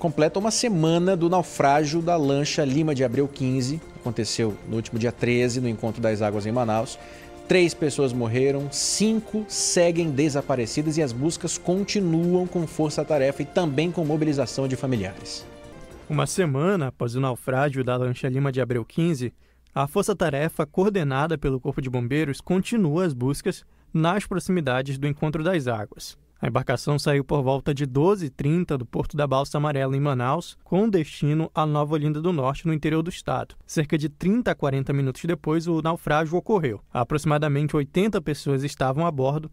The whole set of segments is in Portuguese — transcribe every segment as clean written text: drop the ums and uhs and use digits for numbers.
completa uma semana do naufrágio da lancha Lima de Abreu 15. Aconteceu no último dia 13, no Encontro das Águas em Manaus. 3 pessoas morreram, 5 seguem desaparecidas e as buscas continuam com força-tarefa e também com mobilização de familiares. Uma semana após o naufrágio da lancha Lima de Abreu 15, a força-tarefa coordenada pelo Corpo de Bombeiros continua as buscas nas proximidades do Encontro das Águas. A embarcação saiu por volta de 12h30 do Porto da Balsa Amarela, em Manaus, com destino a Nova Olinda do Norte, no interior do estado. Cerca de 30 a 40 minutos depois, o naufrágio ocorreu. Aproximadamente 80 pessoas estavam a bordo,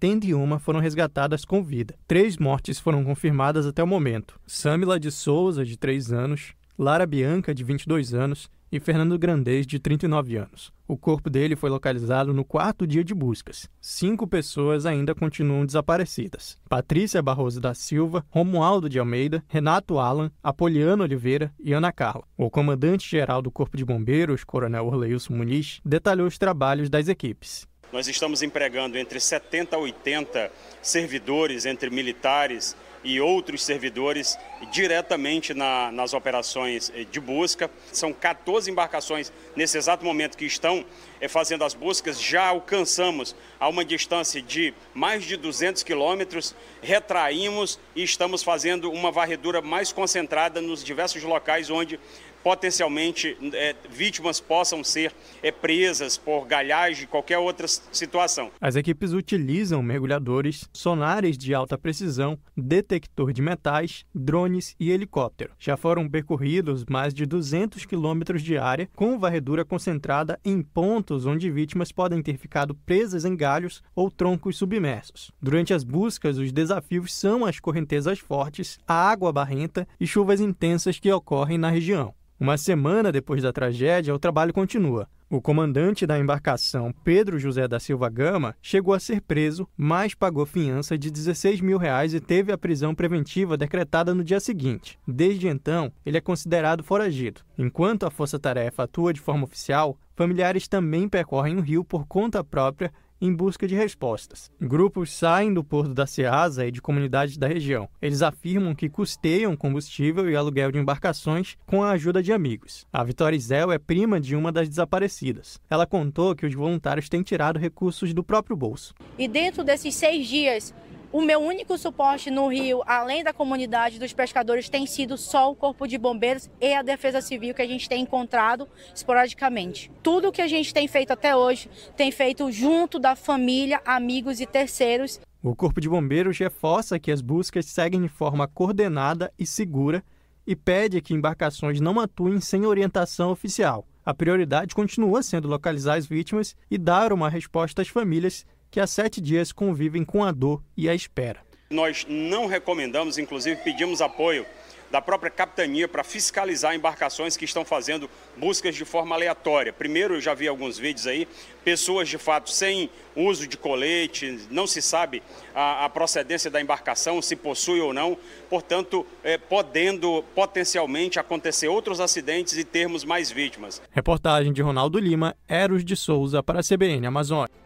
71 foram resgatadas com vida. 3 mortes foram confirmadas até o momento. Sâmila de Souza, de 3 anos, Lara Bianca, de 22 anos, e Fernando Grandez, de 39 anos. O corpo dele foi localizado no 4º dia de buscas. 5 pessoas ainda continuam desaparecidas: Patrícia Barroso da Silva, Romualdo de Almeida, Renato Alan, Apoliano Oliveira e Ana Carla. O comandante-geral do Corpo de Bombeiros, Coronel Orleilson Muniz, detalhou os trabalhos das equipes. Nós estamos empregando entre 70 a 80 servidores, entre militares e outros servidores, diretamente nas operações de busca. São 14 embarcações nesse exato momento que estão fazendo as buscas. Já alcançamos a uma distância de mais de 200 quilômetros, retraímos e estamos fazendo uma varredura mais concentrada nos diversos locais onde potencialmente vítimas possam ser presas por galhagem, qualquer outra situação. As equipes utilizam mergulhadores, sonares de alta precisão, detector de metais, drones e helicóptero. Já foram percorridos mais de 200 quilômetros de área, com varredura concentrada em pontos onde vítimas podem ter ficado presas em galhos ou troncos submersos. Durante as buscas, os desafios são as correntezas fortes, a água barrenta e chuvas intensas que ocorrem na região. Uma semana depois da tragédia, o trabalho continua. O comandante da embarcação, Pedro José da Silva Gama, chegou a ser preso, mas pagou fiança de R$16 mil e teve a prisão preventiva decretada no dia seguinte. Desde então, ele é considerado foragido. Enquanto a Força-Tarefa atua de forma oficial, familiares também percorrem o rio por conta própria em busca de respostas. Grupos saem do Porto da Ceasa e de comunidades da região. Eles afirmam que custeiam combustível e aluguel de embarcações com a ajuda de amigos. A Vitória Isel é prima de uma das desaparecidas. Ela contou que os voluntários têm tirado recursos do próprio bolso. E dentro desses 6 dias, o meu único suporte no rio, além da comunidade dos pescadores, tem sido só o Corpo de Bombeiros e a Defesa Civil que a gente tem encontrado esporadicamente. Tudo que a gente tem feito até hoje, tem feito junto da família, amigos e terceiros. O Corpo de Bombeiros reforça que as buscas seguem de forma coordenada e segura e pede que embarcações não atuem sem orientação oficial. A prioridade continua sendo localizar as vítimas e dar uma resposta às famílias que há 7 dias convivem com a dor e a espera. Nós não recomendamos, inclusive pedimos apoio da própria capitania para fiscalizar embarcações que estão fazendo buscas de forma aleatória. Primeiro, eu já vi alguns vídeos aí, pessoas de fato sem uso de colete, não se sabe a procedência da embarcação, se possui ou não, portanto, podendo potencialmente acontecer outros acidentes e termos mais vítimas. Reportagem de Ronaldo Lima, Eros de Souza para a CBN Amazônia.